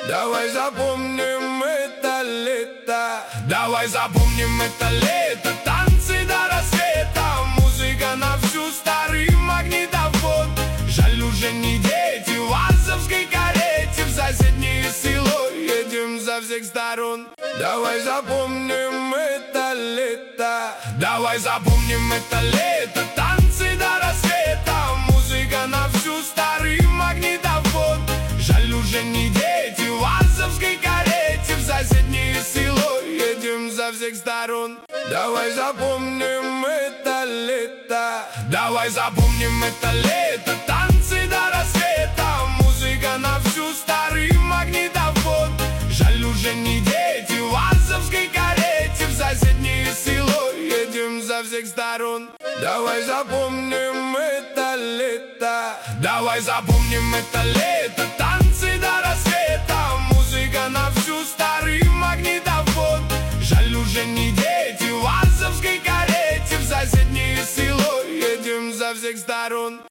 Давай запомним это лето, давай запомним это лето. Танцы до рассвета, музыка на всю, старый магнитофон. Жаль, уже не дети в азовской карете, в соседнее село едем со всех сторон. Давай запомним это лето, давай запомним это лето. Танцы до рассвета, музыка на всю, старый магнитофон. Жаль, уже не дети в азовской карете, в соседнее село едем со всех сторон. Давай запомним это лето, давай запомним это лето. Танцы до рассвета, музыка на всю, старый магнитофон. Жаль, уже не дети в азовской карете, в соседнее село едем со всех сторон. Давай запомним это лето, давай запомним это лето. Танцы до рассвета, музыка на всю, старый магнитофон. Жаль, уже не дети в азовской карете, в соседнее село едем со всех сторон.